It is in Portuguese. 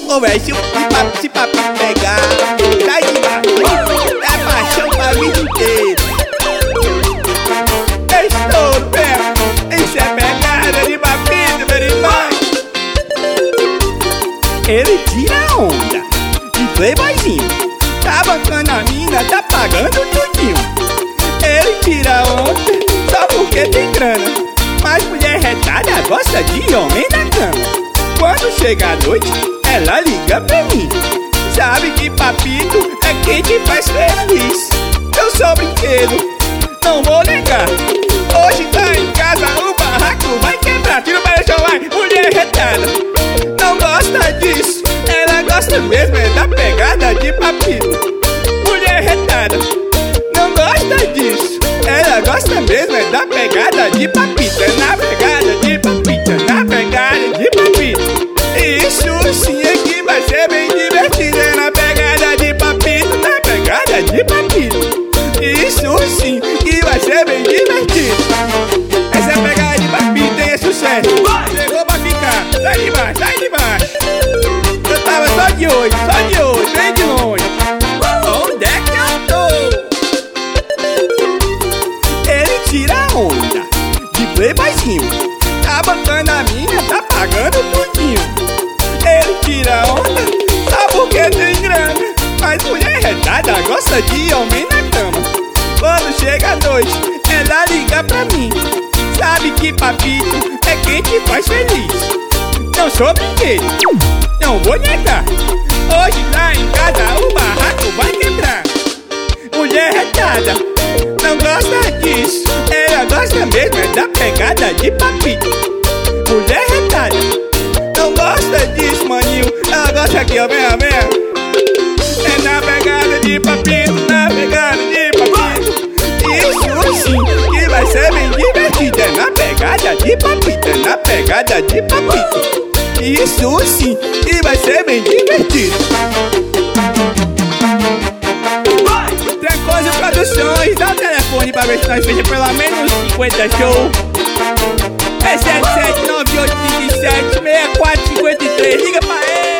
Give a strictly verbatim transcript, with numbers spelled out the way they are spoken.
conversa, se papo, se papo pegar, sai de baixo, é paixão pra vida inteira. Estou perto, isso é pegada de papito, meu irmão. Ele tira onda de playboyzinho, tá bancando a mina, tá pagando tudinho. Ele tira onda só porque tem grana, mas mulher retada gosta de homem na cama. Quando chega a noite, ela liga pra mim, sabe que papito é quem te faz feliz. Eu sou brinquedo, não vou negar. Hoje tá em casa, o barraco vai quebrar. Tira o paixão, vai, mulher retada não gosta disso, ela gosta mesmo é da pegada de papito. Mulher retada não gosta disso, ela gosta mesmo é da pegada de papito. É na pegada de papito, é na pegada de papito. Isso sim é que vai ser bem divertido. É na pegada de papito, na pegada de papito. Isso sim que vai ser bem divertido. Essa pegada de papito é sucesso, chegou pra ficar. Sai de baixo, sai de baixo. Eu tava só de hoje, só de hoje, bem de longe. Onde é que eu tô? Ele tira onda de playboyzinho, tá bancando a mina, tá pagando tudinho. Ele tira onda só porque tem grana, mas mulher retada gosta de homem na cama. Quando chega a noite, ela liga pra mim, sabe que papito é quem te faz feliz. Não sou brinquedo, não vou negar. Hoje lá em casa o barraco vai quebrar. Mulher retada não gosta disso, ela gosta mesmo é da pegada de papito. Mulher retada não gosta disso, maninho, ela gosta aqui, ó, vem, vem. É na pegada de papito, na pegada de papito. Isso sim que vai ser bem divertido. É na pegada de papito, é na pegada de papito. Isso sim que vai ser bem divertido. Trancoso Produções, dá o telefone pra ver se nós fechamos pelo menos cinquenta show. É sete sete nove oito três sete seis quatro cinco três, liga pra ele.